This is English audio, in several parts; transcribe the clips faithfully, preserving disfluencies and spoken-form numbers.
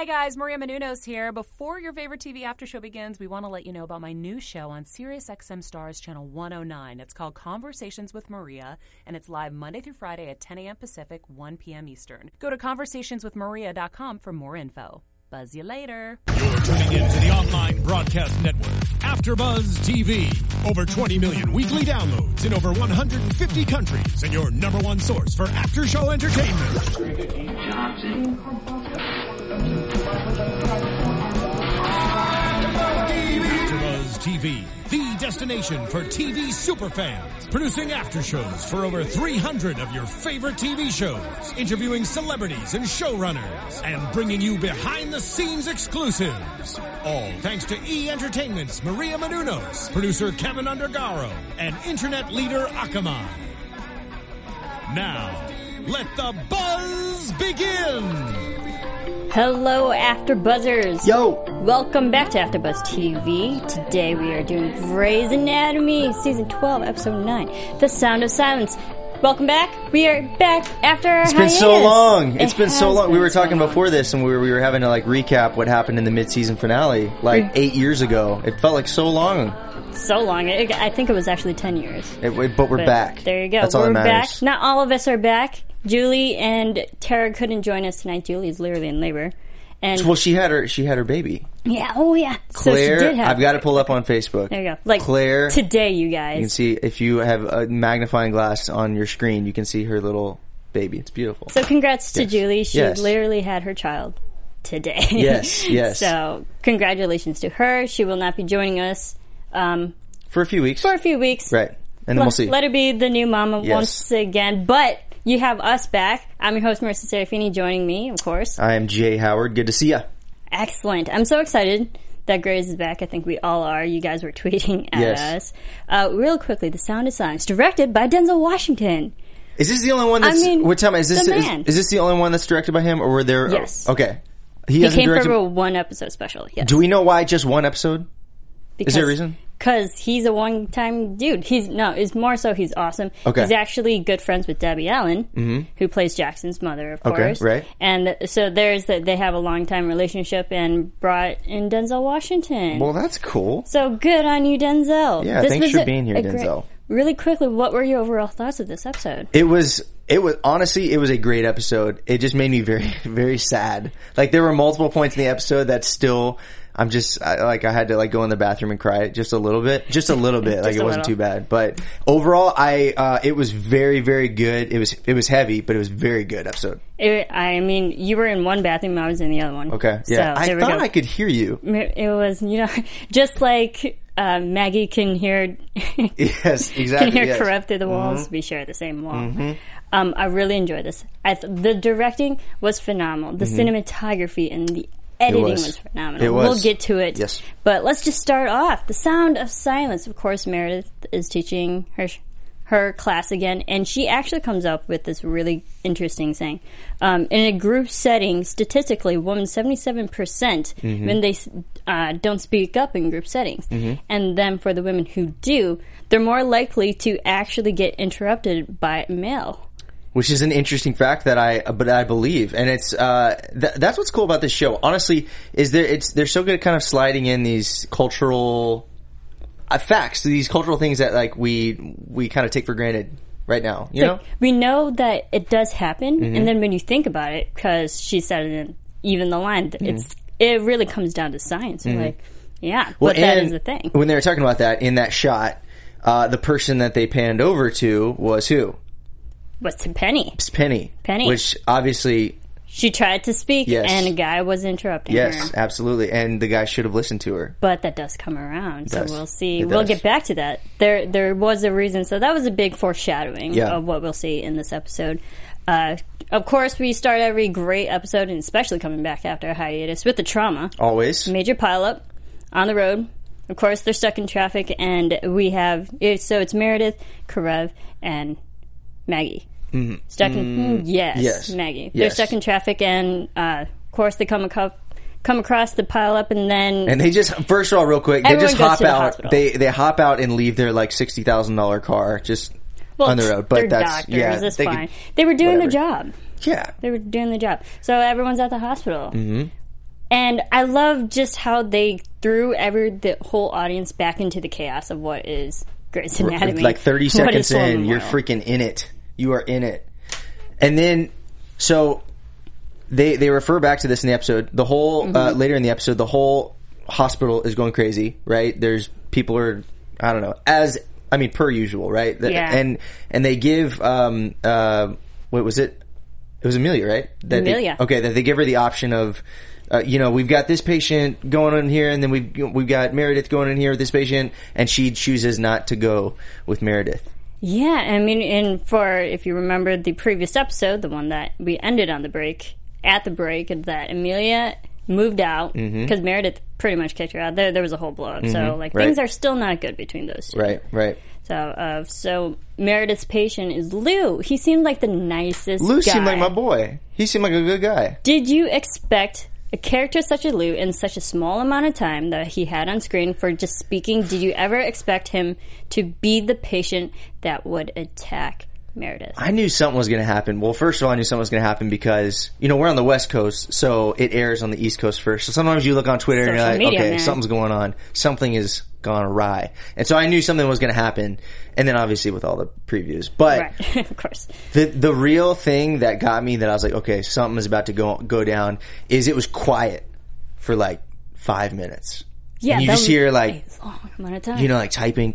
Hey guys, Maria Menounos here. Before your favorite T V after show begins, we want to let you know about my new show on SiriusXM Stars Channel one oh nine. It's called Conversations with Maria, and it's live Monday through Friday at ten a.m. Pacific, one p.m. Eastern. Go to conversation with maria dot com for more info. Buzz you later. You're tuning in to the online broadcast network, AfterBuzz T V. Over twenty million weekly downloads in over one hundred fifty countries, and your number one source for after-show entertainment. AfterBuzz T V, the destination for T V superfans, producing aftershows for over three hundred of your favorite T V shows, interviewing celebrities and showrunners, and bringing you behind-the-scenes exclusives. All thanks to E! Entertainment's Maria Menounos, producer Kevin Undergaro, and internet leader Akamai. Now, let the buzz begin! Hello, AfterBuzzers. Yo! Welcome back to AfterBuzz T V. Today we are doing Grey's Anatomy, Season twelve, Episode nine, The Sound of Silence. Welcome back. We are back after our It's hiatus. been so long. It's it been so long. been we were so talking long. before this, and we were we were having to like recap what happened in the mid-season finale, like Mm. eight years ago. It felt like so long. So long. It, I think it was actually ten years. It, it- but we're But back. There you go. That's all we're that matters. back. Not all of us are back. Julie and Tara couldn't join us tonight. Julie is literally in labor. And Well, she had her she had her baby. yeah, oh yeah. Claire, so she did have I've got it pulled up on Facebook. There you go. Like Claire, today, you guys. you can see if you have a magnifying glass on your screen, you can see her little baby. It's beautiful. So congrats to Yes. Julie. She Yes. literally had her child today. Yes, yes. So congratulations to her. She will not be joining us um, For a few weeks. for a few weeks. Right. And then let, we'll see. Let her be the new mama Yes. once again. But you have us back. I'm your host, Marissa Serafini, joining me, of course. I am Jay Howard. Good to see ya. Excellent. I'm so excited that Grey's is back. I think we all are. You guys were tweeting at Yes. us. Uh, real quickly, The Sound of Silence, directed by Denzel Washington. Is this the only one that's... I mean, what time is this? the Is, man. is this the only one that's directed by him, or were there... Yes. Oh, okay. He, He hasn't came directed... for a one episode special. Yes. Do we know why just one episode? Because, Is there a reason? Because he's a one-time dude. He's no, it's more so he's awesome. Okay. He's actually good friends with Debbie Allen, mm-hmm. who plays Jackson's mother, of Okay, course. right. And th- so there's that they have a long-time relationship and brought in Denzel Washington. Well, that's cool. So good on you, Denzel. Yeah, This thanks was for a- being here, a great- Denzel. Really quickly, what were your overall thoughts of this episode? It was, it was, honestly, it was a great episode. It just made me very, very sad. Like, there were multiple points in the episode that still, I'm just, I, like, I had to, like, go in the bathroom and cry just a little bit. Just a little bit. Like, Just it a wasn't little. too bad. But overall, I, uh, it was very, very good. It was, it was heavy, but it was a very good episode. It, I mean, you were in one bathroom, I was in the other one. Okay. Yeah. So, I there we thought go. I could hear you. It was, you know, just like uh, Maggie can hear Yes, exactly. can hear yes. Mm-hmm. Karev through the walls. We share the same wall. Um, I really enjoyed this. I th- the directing was phenomenal. The cinematography and the editing Mm-hmm. was. was. phenomenal. It was. We'll get to it. Yes. But let's just start off. The Sound of Silence. Of course, Meredith is teaching her her class again, and she actually comes up with this really interesting saying. Um, in a group setting, statistically, women seventy-seven percent Mm-hmm. when they uh, don't speak up in group settings. Mm-hmm. And then for the women who do, they're more likely to actually get interrupted by a male. Which is an interesting fact that I, but I believe, and it's uh, th- that's what's cool about this show. Honestly, is there it's they're so good at kind of sliding in these cultural uh, facts, these cultural things that like we we kind of take for granted right now. You know, Like, we know that it does happen, Mm-hmm. and then when you think about it, because she said it in even the line, Mm-hmm. it's it really comes down to science. You're like, yeah, well, but that and is the thing. when they were talking about that in that shot, uh, the person that they panned over to was who? What's Penny? It's Penny. Penny. Which obviously, She tried to speak, Yes. and a guy was interrupting yes, her. absolutely, and the guy should have listened to her. But that does come around, so does. we'll see. It We'll does. get back to that. There, there was a reason. So that was a big foreshadowing Yeah. of what we'll see in this episode. Uh, of course, we start every great episode, and especially coming back after a hiatus, with the trauma. Always. Major pileup on the road. Of course, they're stuck in traffic, and we have it, so it's Meredith, Karev, and Maggie. Mm-hmm. Stuck in mm, yes, yes. Maggie. They're Yes. stuck in traffic, and uh, of course, they come ac- come across the pileup, and then And they just, first of all, real quick, they Everyone just goes hop to the out. hospital. They they hop out and leave their like sixty thousand dollar car just well, on the road. But they're that's doctors. yeah, It's they fine. could- they were doing whatever. their job. yeah. They were doing the job. So everyone's at the hospital. Mm-hmm. And I love just how they threw every the whole audience back into the chaos of what is Grey's Anatomy. Like thirty What seconds is Sword in, you're Memorial. freaking in it. You are in it. And then, so they they refer back to this in the episode. The whole Mm-hmm. uh, later in the episode, the whole hospital is going crazy. Right? There's people are I don't know as I mean per usual, right? The- Yeah. And and they give um uh what was it? It was Amelia, right? That they- Amelia. okay, that they give her the option of. Uh, you know, we've got this patient going on here, and then we've we've got Meredith going in here with this patient, and she chooses not to go with Meredith. Yeah, I mean, and for, if you remember the previous episode, the one that we ended on the break, at the break, is that Amelia moved out because Mm-hmm. Meredith pretty much kicked her out. There, there was a whole blow up. So, like, Right. things are still not good between those two. Right, right. So, uh, so Meredith's patient is Lou. He seemed like the nicest Lou guy. seemed like my boy. He seemed like a good guy. Did you expect a character such as Lou in such a small amount of time that he had on screen for just speaking? Did you ever expect him to be the patient that would attack Meredith? I knew something was going to happen. Well, first of all, I knew something was going to happen because, you know, we're on the West Coast, so it airs on the East Coast first. So sometimes you look on Twitter and you're Social like, media, okay, man. something's going on. Something is gone awry. And so I knew something was going to happen. And then obviously with all the previews. But Right, of course. the the real thing that got me that I was like, okay, something is about to go go down is it was quiet for like five minutes. Yeah, and you that just was hear like, a long amount of time. you know, like typing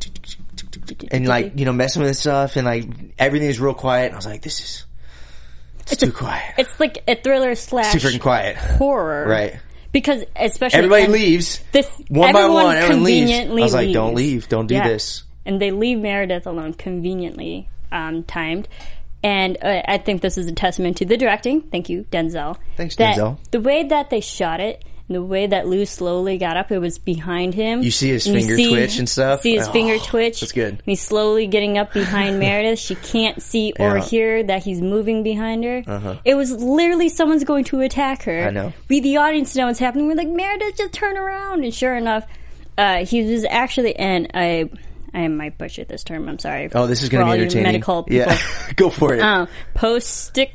and like, you know, messing with stuff and like everything is real quiet. And I was like, this is it's, too quiet. It's like a thriller slash It's too freaking quiet. horror, Right. Because especially Everybody and leaves. This One by everyone one, everyone leaves. I conveniently was like, don't leaves. leave. Don't do Yeah. this. And they leave Meredith alone, conveniently um, timed. And uh, I think this is a testament to the directing. Thank you, Denzel. Thanks, that Denzel. The way that they shot it, and the way that Lou slowly got up, it was behind him. You see his And you finger see- twitch and stuff? See his Oh, finger twitch. that's good. And he's slowly getting up behind Meredith. She can't see or Yeah. hear that he's moving behind her. Uh-huh. It was literally someone's going to attack her. I know. We, the audience, know what's happening. We're like, Meredith, just turn around. And sure enough, uh, he was actually, and I, I might butcher this term. I'm sorry. Oh, this is for going to all be you entertaining. medical people. Yeah. Go for it. Uh, post-stick.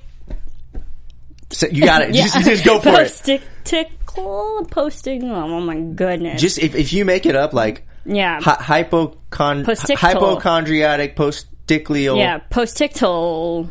So you got it. Just, just go for it. Post-tickle, posting. Oh my goodness. Just if, if you make it up like yeah. hy- hypocon- Postictal. hypochondriatic postiglial. Yeah, post-tictal.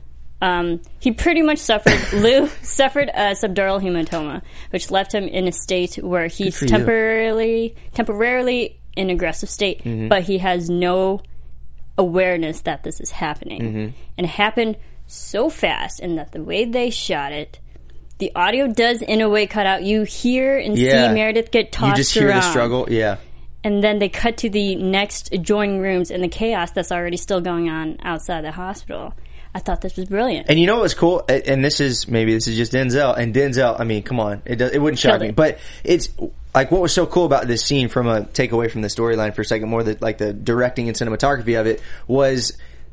Um, he pretty much suffered, Lou suffered a subdural hematoma, which left him in a state where he's for you. temporarily, temporarily in aggressive state, Mm-hmm. but he has no awareness that this is happening. Mm-hmm. And it happened so fast, and that the way they shot it, the audio does in a way cut out. You hear and Yeah. see Meredith get tossed You just hear around. the struggle. Yeah. And then they cut to the next adjoining rooms and the chaos that's already still going on outside the hospital. I thought this was brilliant. And you know what's cool? And this is, maybe this is just Denzel. And Denzel, I mean, come on. It does, it wouldn't shock Killed me. it. But it's, like, what was so cool about this scene from a takeaway from the storyline for a second, more the, like the directing and cinematography of it, was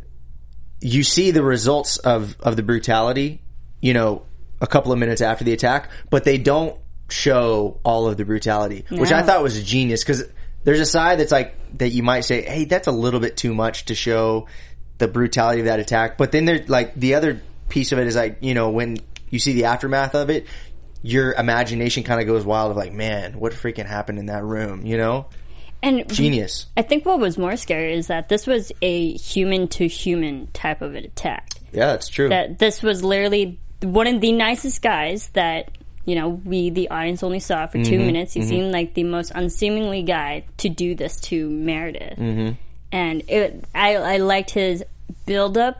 you see the results of, of the brutality, you know, a couple of minutes after the attack, but they don't show all of the brutality, which I No. thought was genius, because there's a side that's like, that you might say, hey, that's a little bit too much to show the brutality of that attack. But then there's like, the other piece of it is like, you know, when you see the aftermath of it, your imagination kind of goes wild of like, man, what freaking happened in that room, you know? And Genius. I think what was more scary is that this was a human to human type of an attack. Yeah, that's true. That this was literally one of the nicest guys that, you know, we, the audience, only saw for two Mm-hmm. minutes. He seemed like the most unseemly guy to do this to Meredith. Mm-hmm. And it, I, I liked his build up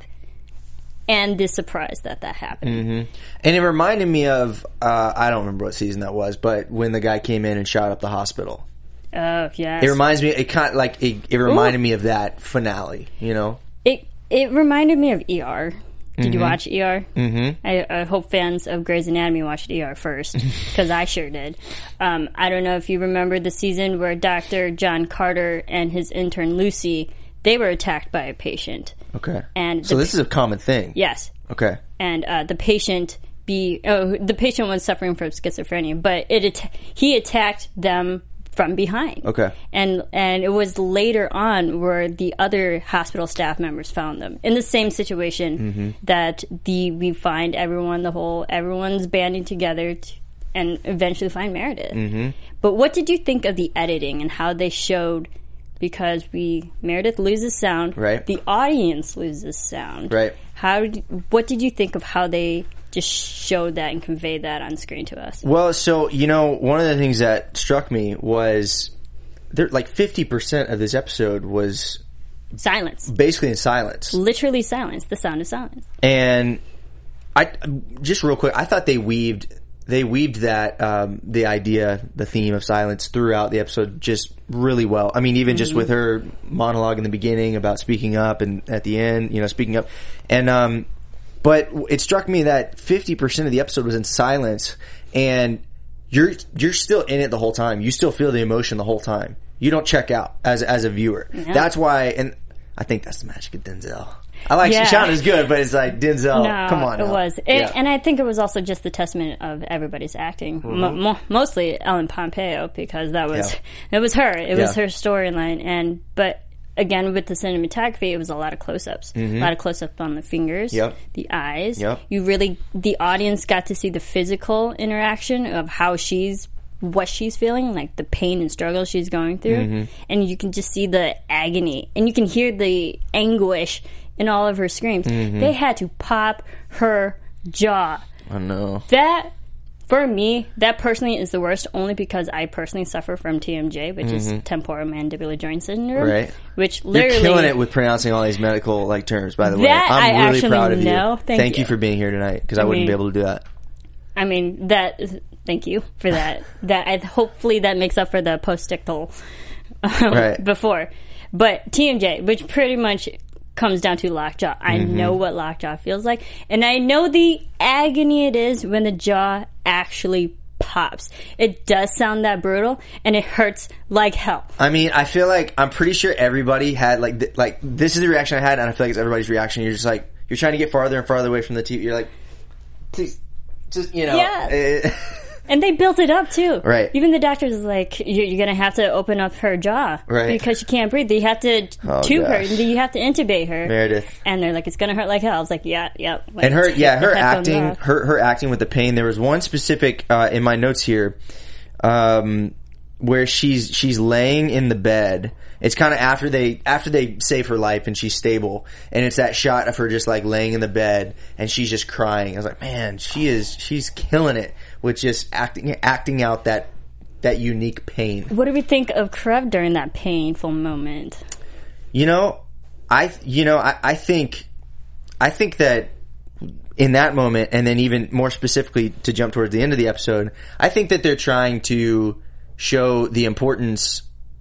and the surprise that that happened. Mm-hmm. And it reminded me of, uh, I don't remember what season that was, but when the guy came in and shot up the hospital. Oh, yes. It reminds me, it kind of like, it, it reminded Ooh. me of that finale, you know? It, it reminded me of E R. Did Mm-hmm. you watch E R? Mm-hmm. I, I hope fans of Grey's Anatomy watched E R first, because I sure did. Um, I don't know if you remember the season where Doctor John Carter and his intern Lucy, they were attacked by a patient. Okay. And so the- this is a common thing. Yes. Okay. And uh, the patient be oh the patient was suffering from schizophrenia, but it at- he attacked them from behind. Okay. And and it was later on where the other hospital staff members found them in the same situation Mm-hmm. that the we find everyone the whole everyone's banding together to, and eventually find Meredith. Mm-hmm. But what did you think of the editing and how they showed? Because we Meredith loses sound, right? The audience loses sound, right? How? Did, what did you think of how they just showed that and conveyed that on screen to us? Well, so you know, one of the things that struck me was there like fifty percent of this episode was silence, basically in silence, literally silence, the sound of silence. And I just real quick, I thought they weaved. They weaved that, um, the idea, the theme of silence throughout the episode just really well. I mean, even mm-hmm. just with her monologue in the beginning about speaking up and at the end, you know, speaking up. And, um, but it struck me that fifty percent of the episode was in silence and you're, you're still in it the whole time. You still feel the emotion the whole time. You don't check out as, as a viewer. Yeah. That's why, and I think that's the magic of Denzel. I like yeah. Sean is good, but it's like Denzel. No, come on, it now. was, it, yeah. and I think it was also just the testament of everybody's acting. Mm-hmm. Mo- mo- mostly Ellen Pompeo because that was yeah. it was her. It was yeah. her storyline, and but again with the cinematography, it was a lot of close-ups, mm-hmm. a lot of close-up on the fingers, yep. the eyes. Yep. You really, the audience got to see the physical interaction of how she's. What she's feeling, like the pain and struggle she's going through, mm-hmm. and you can just see the agony, and you can hear the anguish in all of her screams. Mm-hmm. They had to pop her jaw. I know. That, for me, that personally is the worst, only because I personally suffer from T M J, which mm-hmm. is temporomandibular joint syndrome. Right. Which literally... You're killing it with pronouncing all these medical like terms, by the way. That I'm I really actually proud of know. you. Thank, Thank you. you for being here tonight, because I, I wouldn't mean, be able to do that. I mean, that... Thank you for that. that I, hopefully that makes up for the postictal um, right. before. But T M J, which pretty much comes down to lockjaw. I mm-hmm. know what lockjaw feels like. And I know the agony it is when the jaw actually pops. It does sound that brutal, and it hurts like hell. I mean, I feel like, I'm pretty sure everybody had, like, th- like this is the reaction I had, and I feel like it's everybody's reaction. You're just like, you're trying to get farther and farther away from the T V. You're like, please, just, you know. Yeah. It, And they built it up too. Right. Even the doctors is like, you're, you're going to have to open up her jaw. Right. Because she can't breathe. You have to oh, tube gosh. her. You have to intubate her. Meredith. And they're like, it's going to hurt like hell. I was like, yeah, yeah. And her, yeah, her acting, her, her acting with the pain. There was one specific, uh, in my notes here, um, where she's, she's laying in the bed. It's kind of after they, after they save her life and she's stable. And it's that shot of her just like laying in the bed and she's just crying. I was like, man, she is, she's killing it with just acting, acting out that, that unique pain. What do we think of Karev during that painful moment? You know, I, you know, I, I think, I think that in that moment, and then even more specifically to jump towards the end of the episode, I think that they're trying to show the importance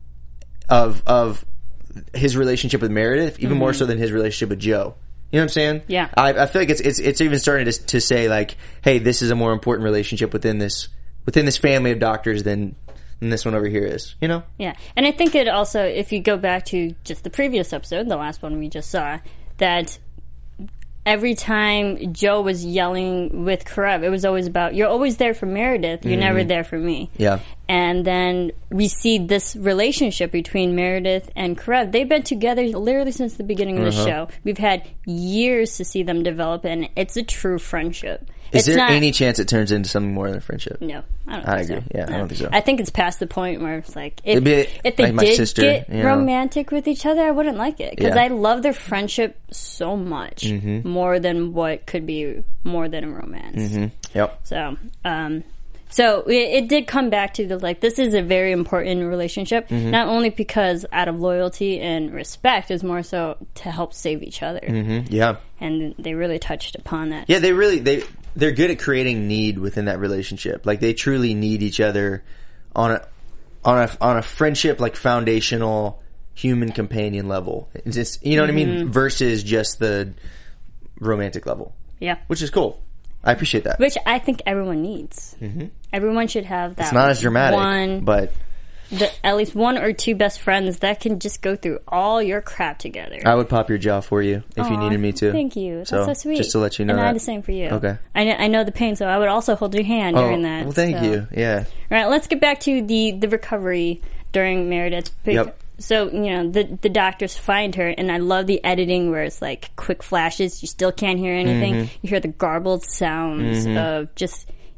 of of his relationship with Meredith, even mm-hmm. more so than his relationship with Joe. You know what I'm saying? Yeah. I, I feel like it's it's it's even starting to to say like, hey, this is a more important relationship within this within this family of doctors than than this one over here is. You know? Yeah, and I think it also, if you go back to just the previous episode, the last one we just saw, that every time Joe was yelling with Karev, it was always about, you're always there for Meredith, you're mm-hmm. never there for me. Yeah. And then we see this relationship between Meredith and Karev. They've been together literally since the beginning of the uh-huh. show. We've had years to see them develop, and it's a true friendship. Is it's there not, any chance it turns into something more than a friendship? No, I don't I think agree. so. Yeah, no. I don't think so. I think it's past the point where it's like, if, be, if they like my did sister, get you know? romantic with each other, I wouldn't like it. Because Yeah. I love their friendship so much. Mm-hmm. More than what could be more than a romance. Mm-hmm. Yep. So, um, so it, it did come back to the, like, this is a very important relationship, Mm-hmm. not only because out of loyalty and respect, is more so to help save each other. Mm-hmm. Yeah. And they really touched upon that. Yeah, they really, they, they're good at creating need within that relationship. Like, they truly need each other on a, on a, on a friendship, like, foundational human companion level. It's just, you know Mm-hmm. what I mean? Versus just the romantic level. Yeah. Which is cool. I appreciate that. Which I think everyone needs. Mm-hmm. Everyone should have that. It's not as dramatic, one, but the, at least one or two best friends that can just go through all your crap together. I would pop your jaw for you if Aww, you needed me to. Thank you. That's so, so sweet. Just to let you know and that. I do the same for you. Okay. I know, I know the pain, so I would also hold your hand oh, during that. Well, thank so. you. Yeah. All right, let's get back to the, the recovery during Meredith's. Yep. So, you know, the the doctors find her, and I love the editing where it's like quick flashes. You still can't hear anything. Mm-hmm. You hear the garbled sounds mm-hmm. of just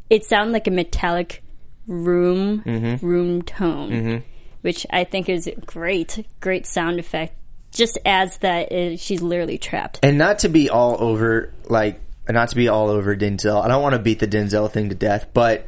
it sounded like a metallic room Mm-hmm. room tone, Mm-hmm. which I think is a great, great sound effect. Just adds that it, she's literally trapped. And not to be all over, like, not to be all over Denzel. I don't want to beat the Denzel thing to death, but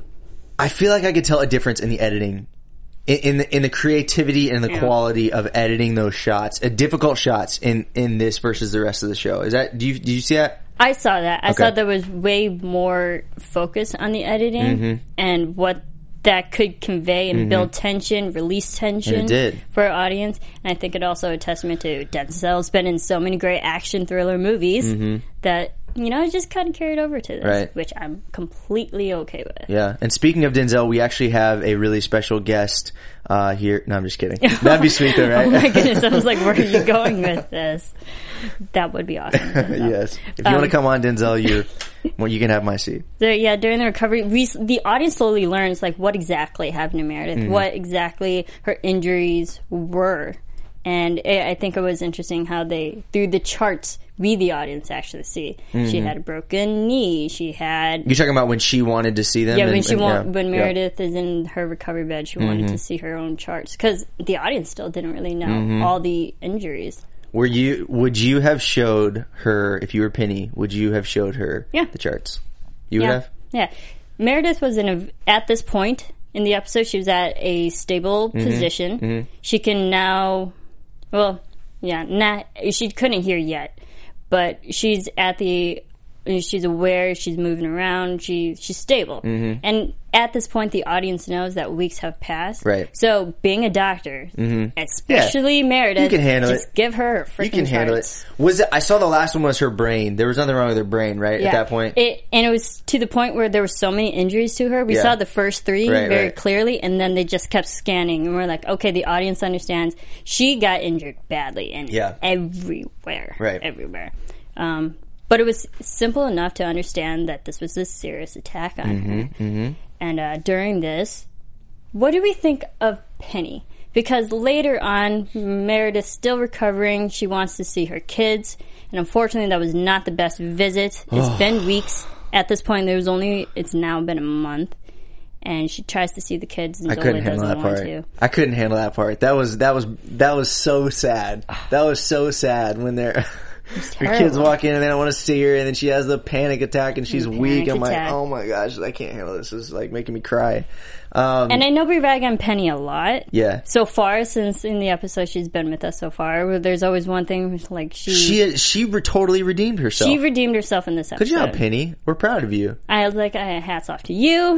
I feel like I could tell a difference in the editing, in, in the in the creativity and the Yeah. quality of editing those shots, uh, difficult shots in in this versus the rest of the show. Is that do you do you see that? I saw that. I Okay. saw there was way more focus on the editing Mm-hmm. and what that could convey and build tension, release tension And it did. for our audience. And I think it also a testament to Denzel's been in so many great action thriller movies that, you know, it just kind of carried over to this, Mm-hmm. Right. which I'm completely okay with. Yeah. And speaking of Denzel, we actually have a really special guest uh, here. No, I'm just kidding. That'd be sweet, though, right? Oh my goodness, I was like, where are you going with this? That would be awesome. Denzel. Yes. If you want to come on, Denzel, you well, you can have my seat. So, yeah, during the recovery, we, the audience slowly learns like what exactly happened to Meredith, Mm-hmm. what exactly her injuries were, and it, I think it was interesting how they through the charts we the audience actually see Mm-hmm. she had a broken knee, she had You're talking about when she wanted to see them? yeah and- when she and- wa- yeah, when yeah. Mm-hmm. Meredith is in her recovery bed, she wanted to see her own charts because the audience still didn't really know all the injuries. Were you? Would you have showed her if you were Penny? Would you have showed her Yeah. the charts? You would Yeah, have. yeah. Meredith was in a at this point in the episode. She was at a stable Mm-hmm. position. She can now, well, yeah, not she couldn't hear yet, but she's at the. She's aware. She's moving around. She she's stable, Mm-hmm. and at this point, the audience knows that weeks have passed. Right. So, being a doctor, especially Meredith, You can handle just it. give her freaking You can handle charts. it. Was it? I saw the last one was her brain. There was nothing wrong with her brain, right? At that point. It, and it was to the point where there were so many injuries to her. We Yeah. saw the first three Right, very right. clearly, and then they just kept scanning, and we're like, okay, the audience understands. She got injured badly and Yeah. everywhere. Right. Everywhere. Um, but it was simple enough to understand that this was a serious attack on Mm-hmm, her. And uh, during this, what do we think of Penny? Because later on, Meredith's still recovering. She wants to see her kids. And unfortunately, that was not the best visit. It's been weeks. At this point, there was only, it's now been a month. And she tries to see the kids and I Zola couldn't doesn't handle that want part. to. I couldn't handle that part. That was that was that was so sad. That was so sad when they're her kids terrible. walk in and they don't want to see her, and then she has the panic attack and she's Panic weak. I'm attack. like, oh my gosh, I can't handle this. This is like making me cry. Um, And I know we rag on Penny a lot. yeah, So far, since in the episode she's been with us so far, where there's always one thing, like she... she she re- totally redeemed herself. she redeemed herself in this episode. Good job, Penny. We're proud of you. I was like, uh, hats off to you.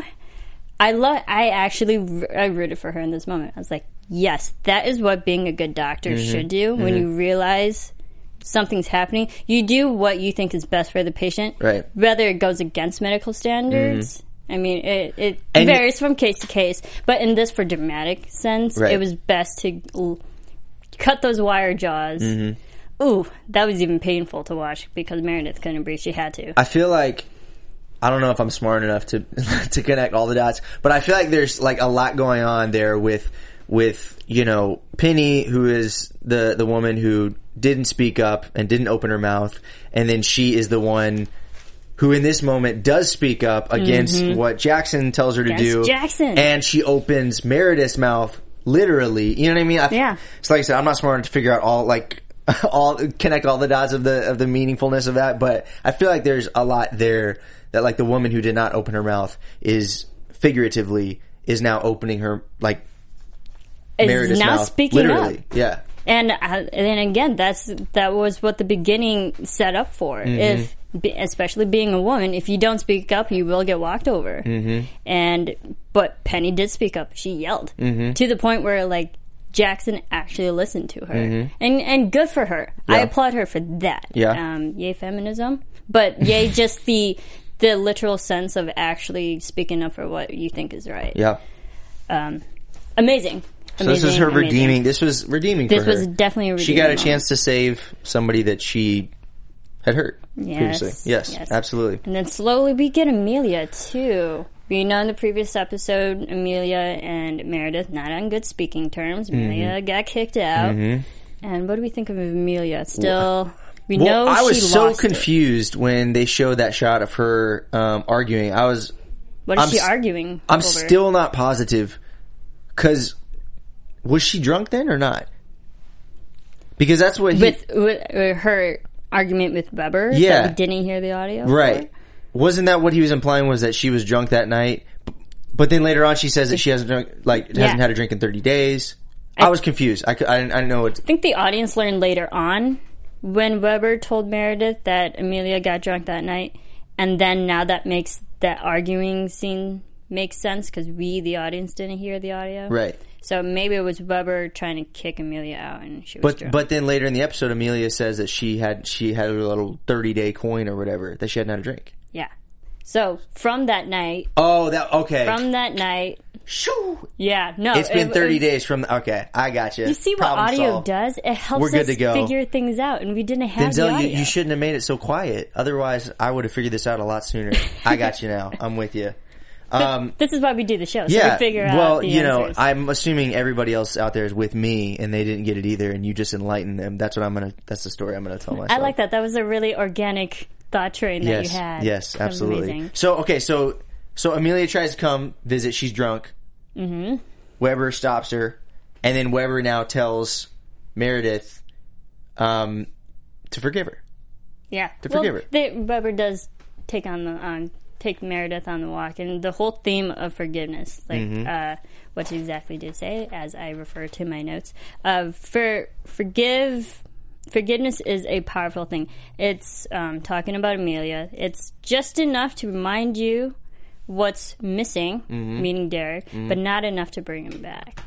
I love. I actually r- I rooted for her in this moment. I was like, yes, that is what being a good doctor Mm-hmm. should do. When you realize something's happening, you do what you think is best for the patient, Right. whether it goes against medical standards. I mean, it, it And- varies from case to case. But in this, for dramatic sense, Right. it was best to l- cut those wire jaws. Mm-hmm. Ooh, that was even painful to watch because Meredith couldn't breathe. She had to. I feel like I don't know if I'm smart enough to to connect all the dots, but I feel like there's like a lot going on there with with you know Penny, who is the the woman who didn't speak up and didn't open her mouth, and then she is the one who in this moment does speak up against what Jackson tells her to Against do. Jackson. And she opens Meredith's mouth literally. You know what I mean? I, Yeah. It's like I said, I'm not smart enough to figure out all like all connect all the dots of the of the meaningfulness of that, but I feel like there's a lot there that like the woman who did not open her mouth is figuratively is now opening her like Is Meredith's now mouth speaking literally. up. Yeah. And uh, and then again, that's that was what the beginning set up for. Mm-hmm. If be- especially being a woman, if you don't speak up, you will get walked over. Mm-hmm. And but Penny did speak up. She yelled Mm-hmm. to the point where like Jackson actually listened to her, Mm-hmm. and and good for her. I Yeah. applaud her for that. Yeah. Um, yay feminism, but yay just the the literal sense of actually speaking up for what you think is right. Yeah. Um, amazing. So this is her redeeming. This was redeeming This for her. was definitely a She redeeming got a moment. chance to save somebody that she had hurt Yes, previously. Yes, yes. absolutely. And then slowly we get Amelia too. We know in the previous episode, Amelia and Meredith not on good speaking terms. Amelia Mm-hmm. got kicked out. And what do we think of Amelia? Still, we Well, know I was she so lost it. confused when they showed that shot of her um, arguing. I was What is I'm she s- arguing I'm over? still not positive. Because was she drunk then or not? Because that's what he... With, with uh, her argument with Weber? Yeah. That we didn't hear the audio? Right. For? Wasn't that what he was implying, was that she was drunk that night? But then later on she says that she hasn't drunk, like, Yeah. hasn't had a drink in thirty days. I, I was confused. I, I, didn't, I didn't know what... I think the audience learned later on when Weber told Meredith that Amelia got drunk that night. And then now that makes that arguing scene make sense because we, the audience, didn't hear the audio. Right. So maybe it was Weber trying to kick Amelia out and she was But drunk. but then later in the episode, Amelia says that she had she had a little thirty day coin or whatever that she hadn't had a drink. Yeah. So from that night, Oh, that okay. from that night, Shoo! yeah, no. It's been it- thirty it- days from. The, okay, I got you. You see what Problem audio solved. does? It helps We're good us to go. figure things out, and we didn't have the Denzel, audio. you, you shouldn't have made it so quiet. Otherwise, I would have figured this out a lot sooner. I got you now. I'm with you. Um, This is why we do the show, so yeah. we figure out well, the you know, answers. I'm assuming everybody else out there is with me, and they didn't get it either, and you just enlightened them. That's what I'm gonna. That's the story I'm gonna tell myself. I like that. That was a really organic thought train that Yes, you had. yes, That was absolutely. amazing. So okay, so so Amelia tries to come visit. She's drunk. Mm-hmm. Weber stops her, and then Weber now tells Meredith um, to forgive her. Yeah, To well, forgive her. They, Weber does take on the on take Meredith on the walk, and the whole theme of forgiveness, like Mm-hmm. uh, what you exactly did say, as I refer to my notes. Uh, for forgive. Forgiveness is a powerful thing. It's um, talking about Amelia. It's just enough to remind you what's missing, Mm-hmm. meaning Derek, but not enough to bring him back.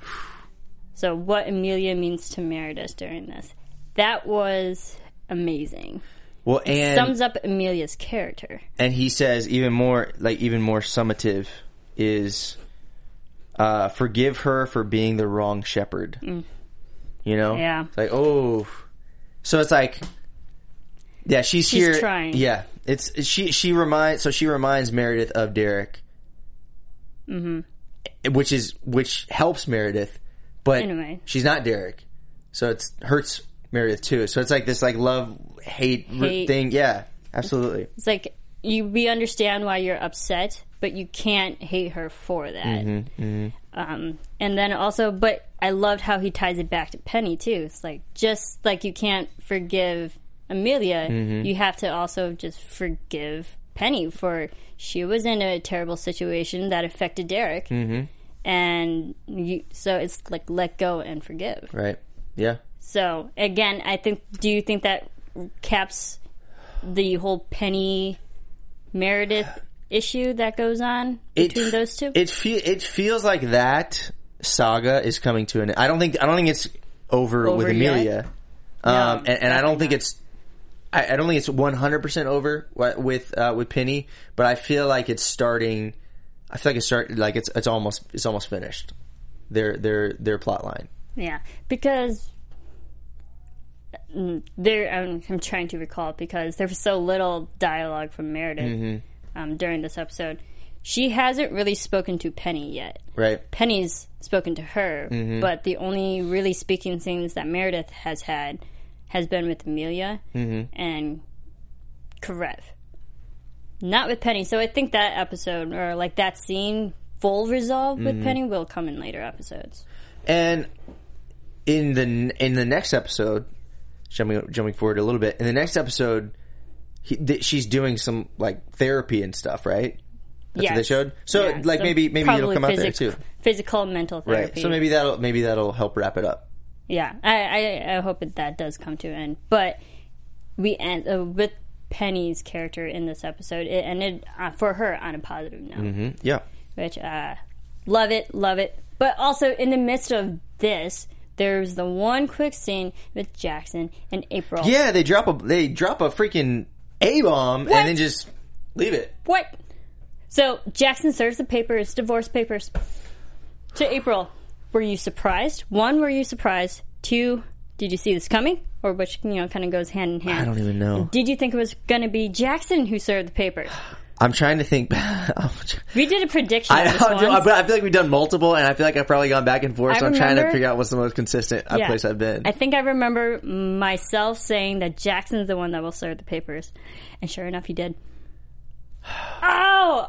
So what Amelia means to Meredith during this. That was amazing. Well, and Sums up Amelia's character. and he says even more, like even more summative, is uh, forgive her for being the wrong shepherd. You know, Yeah. It's like oh, so it's like, yeah, she's, She's here. trying. Yeah, it's she. She reminds so she reminds Meredith of Derek, mm-hmm. which is which helps Meredith, but In a way. she's not Derek, so it hurts Meredith too. So it's like this like love hate, Hate. thing. Yeah, absolutely. It's like you we understand why you're upset, but you can't hate her for that. Mm-hmm, Um, and then also, but I loved how he ties it back to Penny too. It's like just like you can't forgive Amelia, Mm-hmm. you have to also just forgive Penny for she was in a terrible situation that affected Derek, Mm-hmm. and you, so it's like let go and forgive. Right. Yeah. So again, I think. Do you think that caps the whole Penny Meredith issue that goes on between it, those two? It fe- it feels like that saga is coming to an. I don't think I don't think it's over, Over with yet? Amelia, um, No, and, and I don't think definitely it's. I, I don't think it's one hundred percent over wi- with uh, with Penny, but I feel like it's starting. I feel like it's start like it's it's almost it's almost finished. Their their their plot line. Yeah, because mm, there. I'm, I'm trying to recall because there was so little dialogue from Meredith Mm-hmm. um, during this episode. She hasn't really spoken to Penny yet. Right. Penny's spoken to her, Mm-hmm. but the only really speaking things that Meredith has had has been with Amelia Mm-hmm. and Karev. Not with Penny. So I think that episode, or like that scene, full resolve Mm-hmm. with Penny will come in later episodes. And in the in the next episode, jumping jumping forward a little bit, in the next episode, he, th- she's doing some like therapy and stuff, right? That's what they Yes. showed. So Yeah, like so maybe maybe it'll probably come out there physic- too, Physical, mental right? therapy. So maybe that'll maybe that'll help wrap it up. Yeah, I, I, I hope that, that does come to an end. But we end uh, with Penny's character in this episode. It ended uh, for her on a positive note, Mm-hmm. Yeah, which uh, love it, love it. But also in the midst of this, there's the one quick scene with Jackson and April. yeah. They drop a they drop a freaking A bomb What? and then just leave it. What? So Jackson serves the papers, divorce papers, to April. Were you surprised? One, were you surprised? Two, did you see this coming? Or which, you know, kind of goes hand in hand. I don't even know. Did you think it was going to be Jackson who served the papers? I'm trying to think. We did a prediction I, of this I, once. but I feel like we've done multiple, and I feel like I've probably gone back and forth. I So I'm trying to remember- figure out what's the most consistent Yeah. place I've been. I think I remember myself saying that Jackson's the one that will serve the papers. And sure enough, he did. Oh!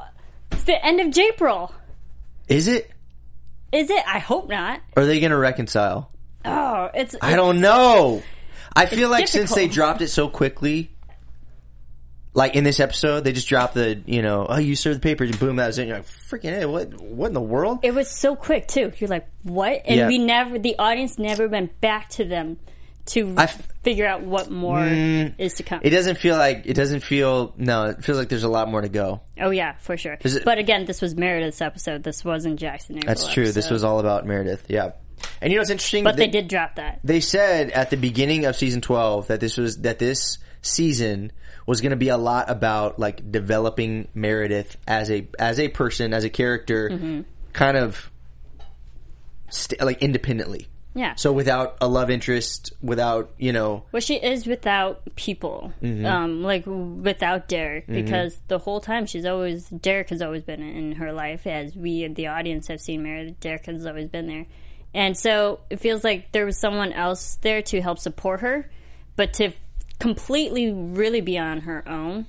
It's the end of April. Is it? Is it? I hope not. Or are they going to reconcile? Oh, it's, it's... I don't know. I feel like difficult. since they dropped it so quickly, like in this episode, they just dropped the, you know, oh, you served the papers and boom, that was it. And you're like, freaking hey, what, what in the world? It was so quick, too. You're like, what? And Yeah. we never, the audience never went back to them to I f- figure out what more Mm, is to come. It doesn't feel like, it doesn't feel, no, it feels like there's a lot more to go. Oh, yeah, for sure. Is it- But again, this was Meredith's episode. This wasn't Jackson April That's true. This episode. was all about Meredith. Yeah. And you know what's interesting? But they, they did drop that. They said at the beginning of season twelve that this was, that this season was going to be a lot about like developing Meredith as a, as a person, as a character, Mm-hmm. kind kind of st- like independently. Yeah. So without a love interest, without, you know, Well, she is without people, Mm-hmm. um, like without Derek, because the whole time she's always Derek has always been in her life, as we the audience have seen Meredith. Derek has always been there, and so it feels like there was someone else there to help support her, but to completely really be on her own.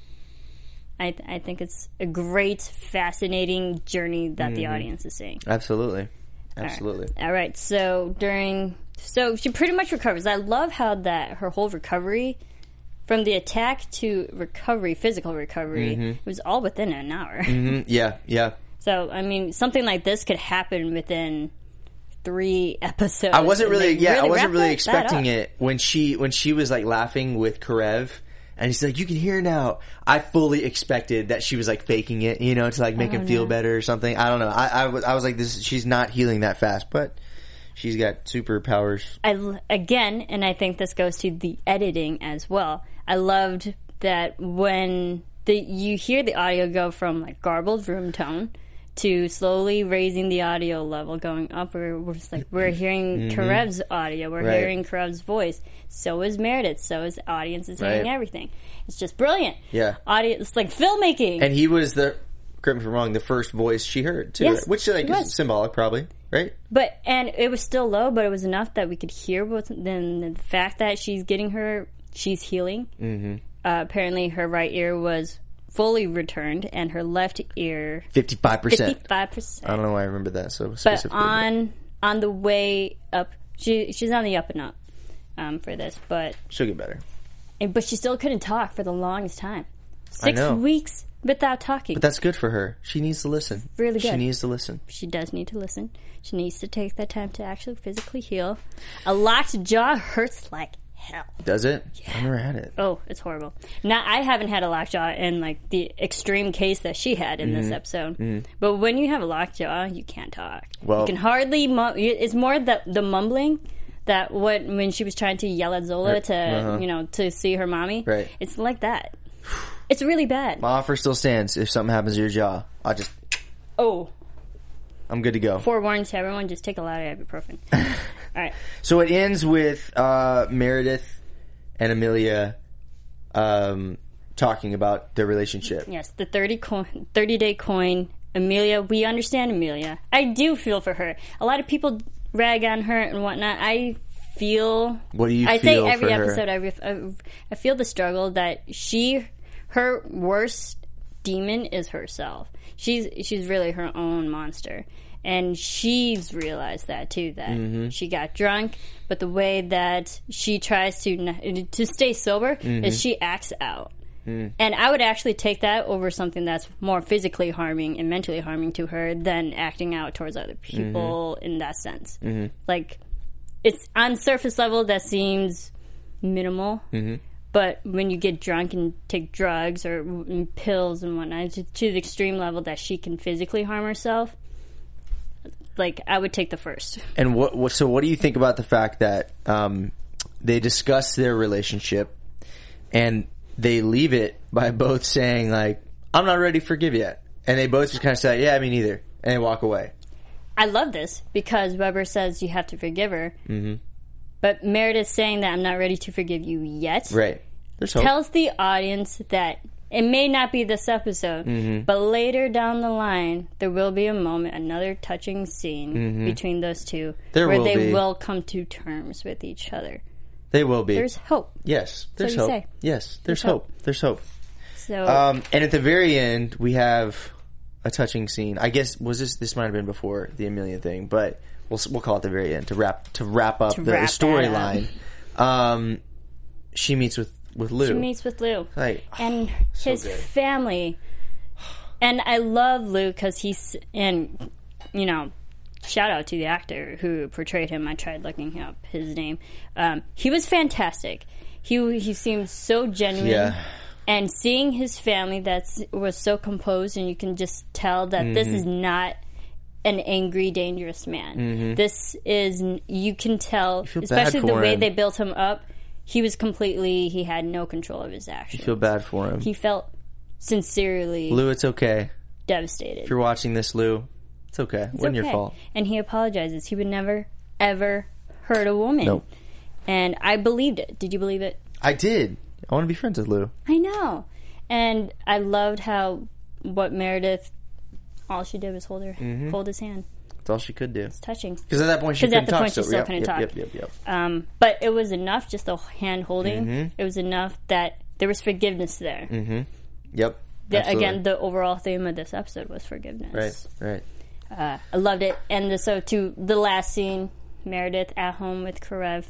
I, th- I think it's a great, fascinating journey that the audience is seeing. absolutely. Absolutely. All right. So during, so she pretty much recovers. I love how that her whole recovery, from the attack to recovery, physical recovery, it was all within an hour. Mm, yeah. Yeah. So I mean, something like this could happen within three episodes. I wasn't and really, they yeah, I wasn't wrapped really that- expecting that up. it when she, when she was like laughing with Karev and he's like, you can hear now. I fully expected that she was like faking it, you know, to like make him feel no. better or something. I don't know. I, I was, I was like, this, she's not healing that fast, but she's got superpowers. I l- again, and I think this goes to the editing as well. I loved that when the you hear the audio go from like garbled room tone to slowly raising the audio level, going up. We're, we're just like we're hearing Karev's audio, we're Mm-hmm. Right. hearing Karev's voice. So is Meredith. So is the audience is hearing Right. everything. It's just brilliant. Yeah. Audio. It's like filmmaking. And he was the, correct me if I'm wrong, the first voice she heard too, Yes, right? Which like he is was. symbolic probably, right? But and it was still low, but it was enough that we could hear. What's then the fact that she's getting her, she's healing. Mm-hmm. Uh, apparently, her right ear was fully returned, and her left ear fifty-five percent. fifty-five I percent. don't know why I remember that so But specifically. on on the way up, she she's on the up and up um, for this. But She'll get better. and, but she still couldn't talk for the longest time. Six know. weeks without talking. But that's good for her. She needs to listen. Really She good. needs to listen. She does need to listen. She needs to take that time to actually physically heal. A locked jaw hurts like hell. Does it? I've never had it. Oh, it's horrible. Now, I haven't had a lockjaw in like the extreme case that she had in Mm-hmm. this episode. But when you have a lockjaw, you can't talk. Well- you can hardly. Mu- it's more the the mumbling that what when she was trying to yell at Zola to uh-huh. you know to see her mommy. Right. It's like that. It's really bad. My offer still stands. If something happens to your jaw, I'll just, Oh, I'm good to go. forewarned to everyone: just take a lot of ibuprofen. All right. So it ends with uh, Meredith and Amelia um, talking about their relationship. Yes, the thirty coin, thirty day coin. Amelia, we understand Amelia. I do feel for her. A lot of people rag on her and whatnot. I feel. What do you I feel say every for her? episode. I, ref- I, I feel the struggle that she, her worst demon is herself. She's she's really her own monster. And she's realized that too. That Mm-hmm. she got drunk, but the way that she tries to n- to stay sober Mm-hmm. is she acts out. Mm. And I would actually take that over something that's more physically harming and mentally harming to her than acting out towards other people Mm-hmm. in that sense. Like, it's on surface level that seems minimal, Mm-hmm. but when you get drunk and take drugs or mm, pills and whatnot, to, to the extreme level that she can physically harm herself, like, I would take the first. And what, what? So what do you think about the fact that um, they discuss their relationship and they leave it by both saying like, "I'm not ready to forgive yet," and they both just kind of say, "Yeah, me neither," and they walk away. I love this because Weber says you have to forgive her. Mm-hmm. But Meredith saying that I'm not ready to forgive you yet Right. There's hope. tells the audience that it may not be this episode, Mm-hmm. but later down the line, there will be a moment, another touching scene between those two Mm-hmm. There where will they be. will come to terms with each other. They will be. There's hope. yes. There's you hope. say. Yes. There's, There's hope. There's hope. So, Um, and at the very end, we have a touching scene. I guess was this this might have been before the Amelia thing, but we'll we'll call it the very end to wrap to wrap up To the wrap storyline. Um, she meets with with Lou. She meets with Lou. Like, and so his good. family. And I love Lou because he's, and, you know, shout out to the actor who portrayed him. I tried looking up his name. Um, he was fantastic. He he seemed so genuine. Yeah. And seeing his family that was so composed, and you can just tell that Mm-hmm. this is not an angry, dangerous man. Mm-hmm. This is, you can tell, feel bad especially the for way him. they built him up, he was completely, he had no control of his actions. I feel bad for him. He felt sincerely Lou, it's okay. devastated. If you're watching this, Lou, it's okay. It It's wasn't your okay. fault. And he apologizes. He would never, ever hurt a woman. Nope. And I believed it. Did you believe it? I did. I want to be friends with Lou. I know. And I loved how what Meredith, all she did was hold her, Mm-hmm. hold his hand. That's all she could do. It's touching. Because at that point she 'Cause at couldn't the talk. point she so- still yep, couldn't yep, talk. Yep, yep, yep. Um, but it was enough, just the hand holding. Mm-hmm. It was enough that there was forgiveness there. Mm-hmm. Yep. The, absolutely. again, the overall theme of this episode was forgiveness. Right, right. Uh, I loved it. And the, so, to the last scene, Meredith at home with Karev.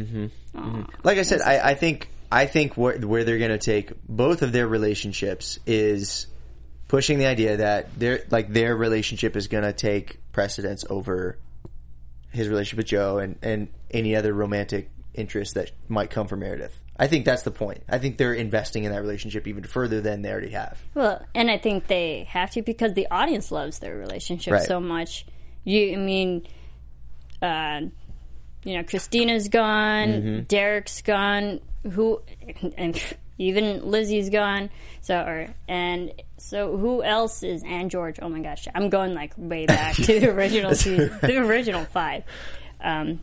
Like I said, I, I think I think where, where they're going to take both of their relationships is pushing the idea that their like their relationship is going to take precedence over his relationship with Joe and, and any other romantic interest that might come from Meredith. I think that's the point. I think they're investing in that relationship even further than they already have. Well, and I think they have to because the audience loves their relationship Right. so much. You, I mean, uh, you know, Christina's gone, Mm-hmm. Derek's gone, who, and even Lizzie's gone. So, or and so, who else is Ann George? Oh my gosh, I'm going like way back to the original, season, the original five. Um,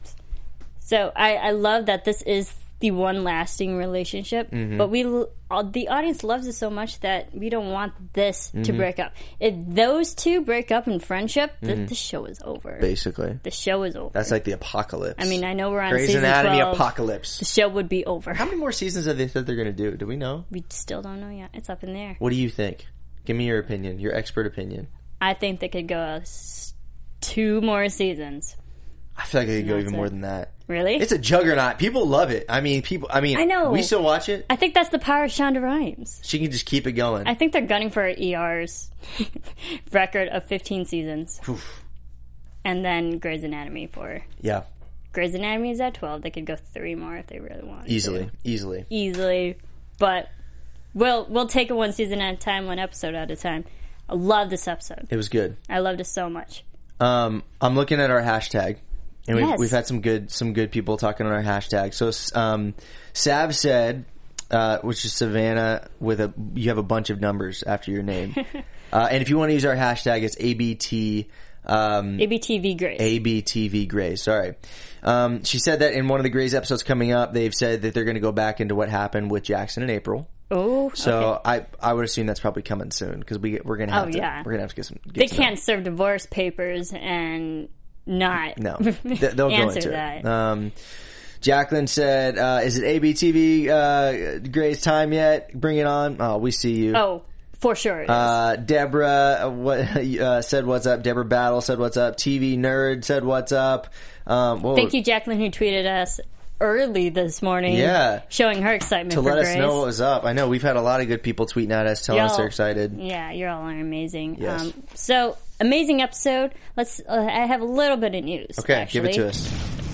so I, I love that this is the one lasting relationship, Mm-hmm. but we uh, the audience loves it so much that we don't want this Mm-hmm. to break up. If those two break up in friendship, the, the show is over. Basically, The show is over. Mm-hmm. that's like the apocalypse. I mean, I know we're on Grey's season Anatomy twelve. apocalypse. The show would be over. How many more seasons have they said they're going to do? Do we know? We still don't know yet. It's up in the air. What do you think? Give me your opinion, your expert opinion. I think they could go s- two more seasons. I feel like they could go That's even it. more than that. Really? It's a juggernaut. People love it. I mean, people. I mean, I know. We still watch it. I think that's the power of Shonda Rhimes. She can just keep it going. I think they're gunning for E R's record of fifteen seasons. Oof. And then Grey's Anatomy for... Yeah, Grey's Anatomy is at twelve. They could go three more if they really wanted easily, to. easily. Easily. But we'll, we'll take it one season at a time, one episode at a time. I love this episode. It was good. I loved it so much. Um, I'm looking at our hashtag, and we've, Yes. we've had some good some good people talking on our hashtag. So, um, Sav said, uh, which is Savannah with a you have a bunch of numbers after your name, uh, and if you want to use our hashtag, it's A B T. Um, A B T V Grace. A B T V Grays, sorry. Um, she said that in one of the Grays episodes coming up, they've said that they're going to go back into what happened with Jackson and April. Oh, So okay. I I would assume that's probably coming soon because we we're gonna have Oh, to yeah. we're gonna have to get some. Get They some can't serve divorce papers and not No, They- they'll go answer into that. it. Um, Jacqueline said, uh, "Is it A B T V uh, Gray's time yet? Bring it on! Oh, we see you." Oh, for sure. It is. Uh, Deborah uh, what, uh, said what's up. Deborah Battle said what's up. T V Nerd said what's up. Um, whoa, Thank you, Jacqueline, who tweeted us early this morning. Yeah. Showing her excitement to for let us Grace. know what was up. I know we've had a lot of good people tweeting at us, telling us Y'all- they're excited. Yeah, you all are amazing. Yes. Um, so, amazing episode. Let's. Uh, I have a little bit of news. Okay, actually. give it to us.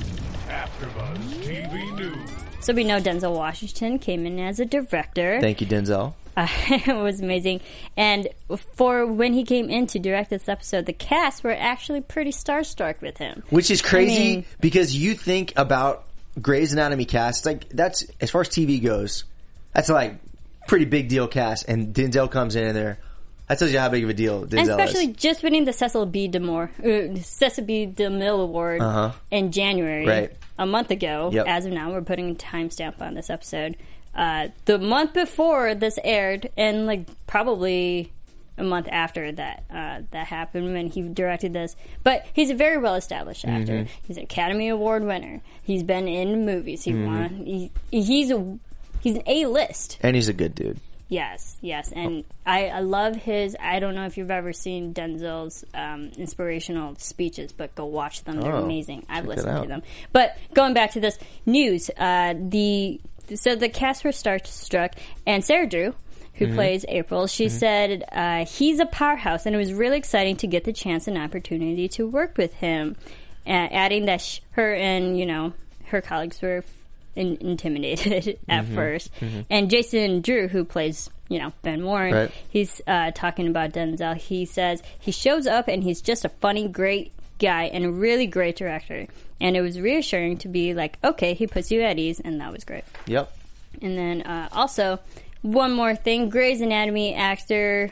AfterBuzz T V News. So we know Denzel Washington came in as a director. Thank you, Denzel. Uh, it was amazing. And for when he came in to direct this episode, the cast were actually pretty starstruck with him. Which is crazy I mean- because you think about Grey's Anatomy cast, like that's as far as T V goes, that's like pretty big deal cast, and Denzel comes in and there. That tells you how big of a deal Denzel And especially is. just winning the Cecil B. DeMille, uh, Cecil B. DeMille Award Uh-huh. in January, Right. a month ago. Yep. As of now, we're putting a timestamp on this episode. Uh, the month before this aired, and like probably a month after that uh, that happened when he directed this. But he's a very well established actor. Mm-hmm. He's an Academy Award winner. He's been in movies. He Mm-hmm. won. He, he's a he's an A list. And he's a good dude. Yes, yes, and I, I love his. I don't know if you've ever seen Denzel's um, inspirational speeches, but go watch them. They're Oh, amazing. I've check listened that to out. them. But going back to this news, uh, the so the cast were starstruck, and Sarah Drew, who Mm-hmm. plays April, she said uh, he's a powerhouse, and it was really exciting to get the chance and opportunity to work with him. Uh, adding that sh- her and you know her colleagues were In, intimidated at Mm-hmm. first. And Jason Drew, who plays, you know, Ben Warren, Right. he's uh, talking about Denzel. He says he shows up and he's just a funny, great guy and a really great director. And it was reassuring to be like, okay, he puts you at ease, and that was great. Yep. And then uh, also, one more thing, Grey's Anatomy actor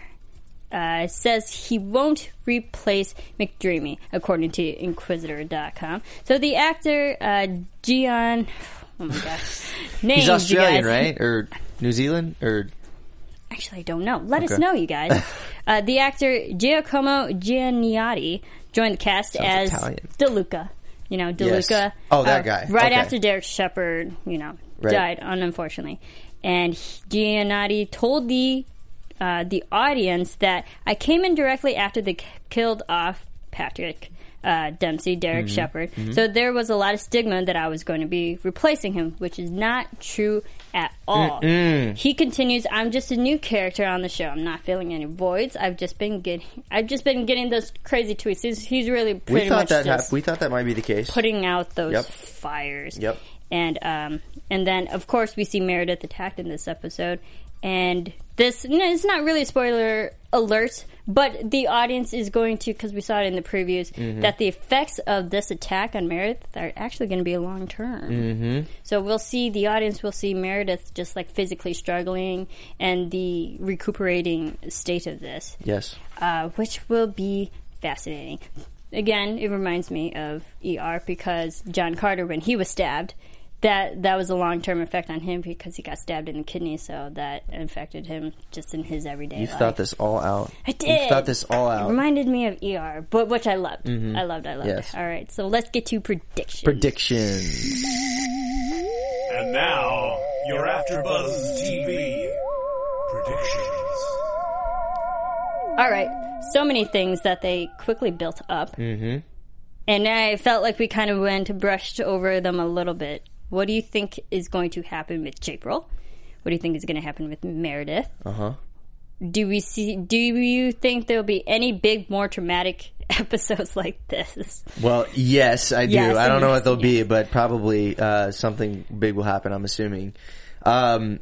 uh, says he won't replace McDreamy, according to Inquisitor dot com. So the actor, uh, Gian... Oh my gosh. Names, He's Australian, you guys. right? Or New Zealand? Or Actually, I don't know. Let us Okay. know, you guys. uh, the actor Giacomo Gianniotti joined the cast Sounds as Italian. DeLuca. You know, Yes. DeLuca. Oh, that uh, guy. Right Okay. after Derek Shepard, you know, Right. died, unfortunately. And he- Gianniotti told the uh, the audience that I came in directly after they k- killed off Patrick uh, Dempsey, Derek Mm-hmm. Shepard. So there was a lot of stigma that I was going to be replacing him, which is not true at all. He continues, I'm just a new character on the show. I'm not filling any voids. I've just been getting I've just been getting those crazy tweets. He's, he's really pretty we thought much that just hap- we thought that might be the case. putting out those Yep. fires. Yep. And um, and then of course we see Meredith attacked in this episode, and this no, it's not really a spoiler alert, but the audience is going to, because we saw it in the previews, Mm-hmm. that the effects of this attack on Meredith are actually going to be long term. Mm-hmm. So we'll see the audience will see Meredith just like physically struggling and the recuperating state of this, Yes. uh, which will be fascinating. Again, it reminds me of E R because John Carter, when he was stabbed, that that was a long-term effect on him because he got stabbed in the kidney, so that affected him just in his everyday You life. thought this all out. I did. You thought this all It out. reminded me of E R, but which I loved. I loved, I loved. Yes. All right, so let's get to predictions. Predictions. And now, your AfterBuzz T V predictions. All right, so many things that they quickly built up. Mm-hmm. And I felt like we kind of went, brushed over them a little bit. What do you think is going to happen with April? What do you think is going to happen with Meredith? Uh-huh. Do we see? Do you think there'll be any big, more traumatic episodes like this? Well, yes, I do. Yes, I don't know yes, what they'll be, yes. but probably uh, something big will happen, I'm assuming. Um,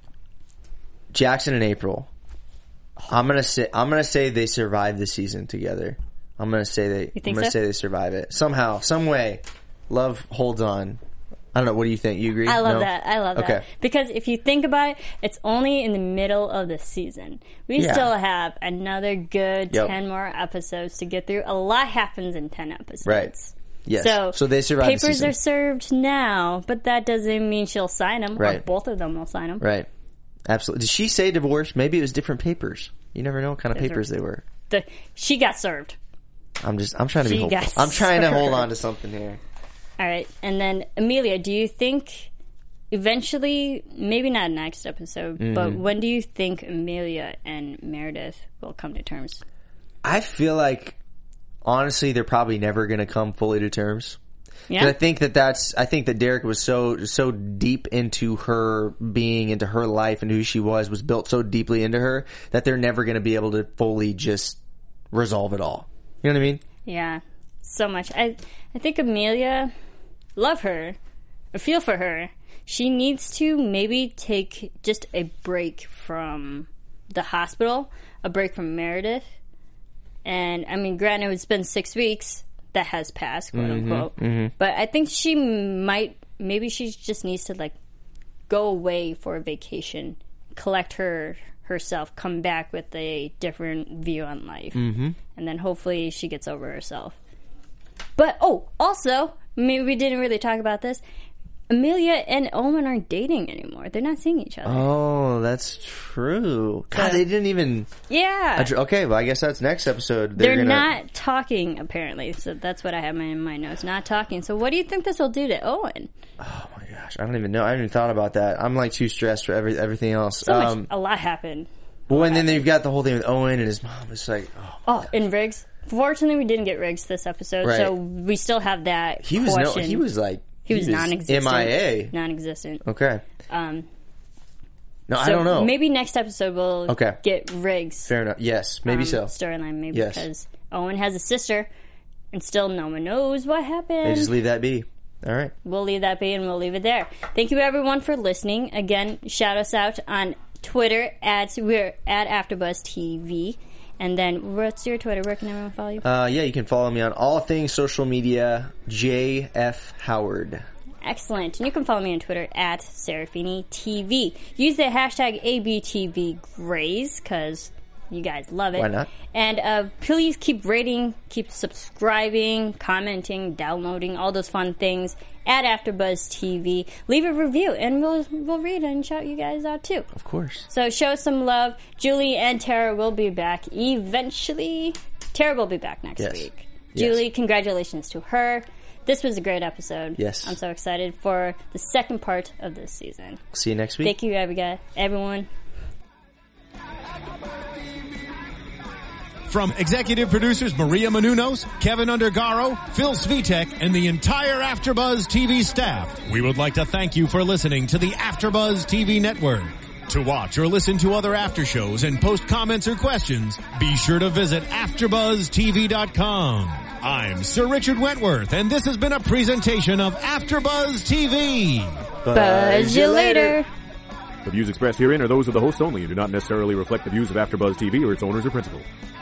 Jackson and April. I'm gonna say I'm gonna say they survive the season together. I'm gonna say they. You think I'm gonna so? say they survive it somehow, some way. Love holds on. I don't know. What do you think? You agree? I love No? that. I love Okay. that. Because if you think about it, it's only in the middle of the season. We Yeah. still have another good Yep. ten more episodes to get through. A lot happens in ten episodes. Right. Yes. So, So they survive the papers season. are served now, but that doesn't mean she'll sign them. Or Right. both of them will sign them. Right. Absolutely. Did she say divorce? Maybe it was different papers. You never know what kind of Those are- papers they were. The, she got served. I'm just. I'm trying to be She hopeful. got I'm trying to hold served. on to something here. All right. And then, Amelia, do you think eventually, maybe not next episode, Mm-hmm. but when do you think Amelia and Meredith will come to terms? I feel like, honestly, they're probably never going to come fully to terms. 'Cause Yeah. I think that that's. I think that Derek was so so deep into her being, into her life, and who she was, was built so deeply into her that they're never going to be able to fully just resolve it all. You know what I mean? Yeah, so much. I I think Amelia, love her, I feel for her. She needs to maybe take just a break from the hospital, a break from Meredith. And I mean, granted, it's been six weeks that has passed, quote unquote. But I think she might, maybe she just needs to like go away for a vacation, collect her herself, come back with a different view on life, mm-hmm. and then hopefully she gets over herself. But oh, also, maybe we didn't really talk about this. Amelia and Owen aren't dating anymore. They're not seeing each other. Oh, that's true. God, they didn't even. Yeah. Okay, well, I guess that's next episode. They're, They're gonna... not talking, apparently. So that's what I have in my notes. Not talking. So what do you think this will do to Owen? Oh my gosh, I don't even know. I haven't even thought about that. I'm like too stressed for every everything else. So um, much, a lot happened. Well, and then they've got the whole thing with Owen and his mom. It's like, oh, oh and Riggs. Fortunately, we didn't get Riggs this episode, right. so we still have that. He was question. no. He was like. He was, he was non-existent. M I A. Non-existent. Okay. Um. No, so I don't know. Maybe next episode we'll okay. get Riggs. Fair enough. Yes, maybe um, so. Storyline, maybe yes. because Owen has a sister, and still no one knows what happened. They just leave that be. All right. We'll leave that be, and we'll leave it there. Thank you, everyone, for listening. Again, shout us out on Twitter at we're at AfterBuzz T V. And then, what's your Twitter? Where can everyone follow you? Uh, yeah, you can follow me on all things social media. J F Howard. Excellent. And you can follow me on Twitter at Serafini T V. Use the hashtag A B T V Grays because you guys love it. Why not? And uh, please keep rating, keep subscribing, commenting, downloading, all those fun things at AfterBuzz T V. Leave a review, and we'll we'll read and shout you guys out too. Of course. So show some love. Julie and Tara will be back eventually. Tara will be back next yes. week. Yes. Julie, congratulations to her. This was a great episode. Yes. I'm so excited for the second part of this season. See you next week. Thank you, everyone. From executive producers Maria Menounos, Kevin Undergaro, Phil Svitek, and the entire AfterBuzz T V staff, we would like to thank you for listening to the AfterBuzz T V network. To watch or listen to other after shows and post comments or questions, be sure to visit after buzz T V dot com. I'm Sir Richard Wentworth, and this has been a presentation of AfterBuzz T V. Buzz you later. The views expressed herein are those of the hosts only and do not necessarily reflect the views of AfterBuzz T V or its owners or principals.